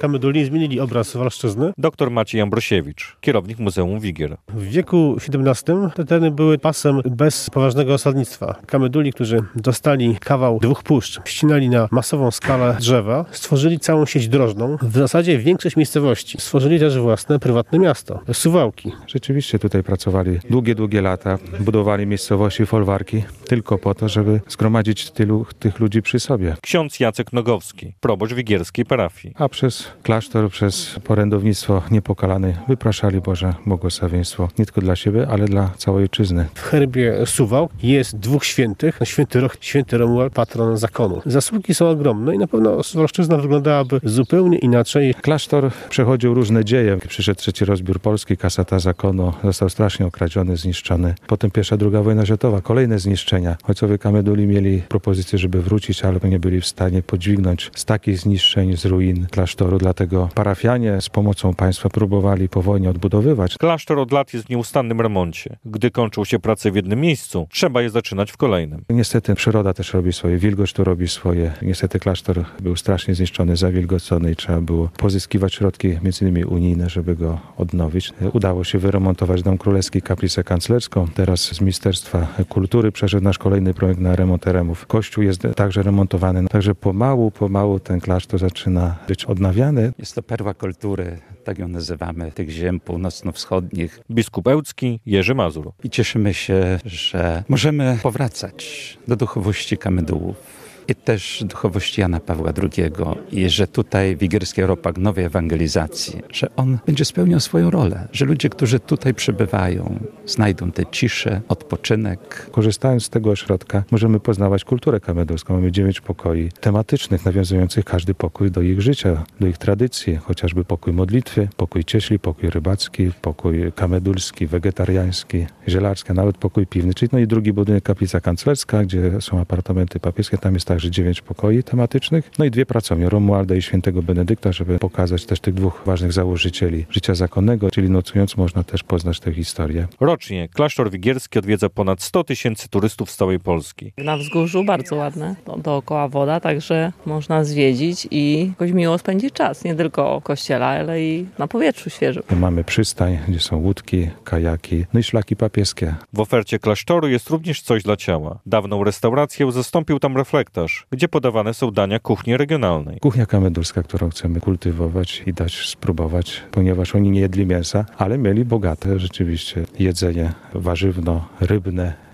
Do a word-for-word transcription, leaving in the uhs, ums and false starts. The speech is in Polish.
Kameduli zmienili obraz Wolszczyzny. Doktor Maciej Ambrosiewicz, kierownik Muzeum Wigier. W wieku siedemnastym te tereny były pasem bez poważnego osadnictwa. Kameduli, którzy dostali kawał dwóch puszcz, ścinali na masową skalę drzewa, stworzyli całą sieć drożną. W zasadzie większość miejscowości. Stworzyli też własne prywatne miasto, Suwałki. Rzeczywiście tutaj pracowali długie, długie lata, budowali miejscowości, folwarki, tylko po to, żeby zgromadzić tylu tych ludzi przy sobie. Ksiądz Jacek Nogowski, proboszcz wigierskiej parafii. A przez klasztor, przez porędownictwo niepokalany wypraszali Boże błogosławieństwo nie tylko dla siebie, ale dla całej ojczyzny. W herbie Suwałk jest dwóch świętych. Święty Roch, święty Romuald, patron zakonu. Zasługi są ogromne i na pewno Wolszczyzna wyglądałaby zupełnie inaczej. Klasztor przechodził różne dzieje. Przyszedł trzeci rozbiór Polski, kasata zakonu, został strasznie okradziony, zniszczony. Potem pierwsza, druga wojna światowa, kolejne zniszczenia. Ojcowie Kameduli mieli propozycję, żeby wrócić, ale nie byli w stanie podźwignąć z takich zniszczeń, z ruin klasztoru. Dlatego parafianie z pomocą państwa próbowali po wojnie odbudowywać. Klasztor od lat jest w nieustannym remoncie. Gdy kończą się prace w jednym miejscu, trzeba je zaczynać w kolejnym. Niestety przyroda też robi swoje, wilgoć tu robi swoje. Niestety klasztor był strasznie zniszczony, zawilgocony i trzeba było pozyskiwać środki, między innymi unijne, żeby go odnowić. Udało się wyremontować Dom Królewski, kaplicę kanclerską. Teraz z Ministerstwa Kultury przeszedł nasz kolejny projekt na remont terenów. Kościół jest także remontowany. Także pomału, pomału ten klasztor zaczyna być odnawiany. Jest to perła kultury, tak ją nazywamy, tych ziem północno-wschodnich. Biskup Ełcki, Jerzy Mazur. I cieszymy się, że możemy powracać do duchowości Kamedułów. I też duchowości Jana Pawła drugiego i że tutaj Wigierski Areopag nowej ewangelizacji, że on będzie spełniał swoją rolę, że ludzie, którzy tutaj przybywają, znajdą tę ciszę, odpoczynek. Korzystając z tego ośrodka możemy poznawać kulturę kameduską. Mamy dziewięć pokoi tematycznych, nawiązujących każdy pokój do ich życia, do ich tradycji, chociażby pokój modlitwy, pokój cieśli, pokój rybacki, pokój kamedulski, wegetariański, zielarski, a nawet pokój piwny, czyli no i drugi budynek kaplica kanclerska, gdzie są apartamenty papieskie, tam jest także dziewięć pokoi tematycznych, no i dwie pracownie, Romualda i świętego Benedykta, żeby pokazać też tych dwóch ważnych założycieli życia zakonnego, czyli nocując można też poznać tę historię. Rocznie klasztor wigierski odwiedza ponad sto tysięcy turystów z całej Polski. Na wzgórzu bardzo ładne, do, dookoła woda, także można zwiedzić i jakoś miło spędzić czas, nie tylko w kościele, ale i na powietrzu świeżym. Mamy przystań, gdzie są łódki, kajaki, no i szlaki papieskie. W ofercie klasztoru jest również coś dla ciała. Dawną restaurację zastąpił tam reflektarz, gdzie podawane są dania kuchni regionalnej. Kuchnia kamedulska, którą chcemy kultywować i dać spróbować, ponieważ oni nie jedli mięsa, ale mieli bogate rzeczywiście jedzenie warzywno-rybne,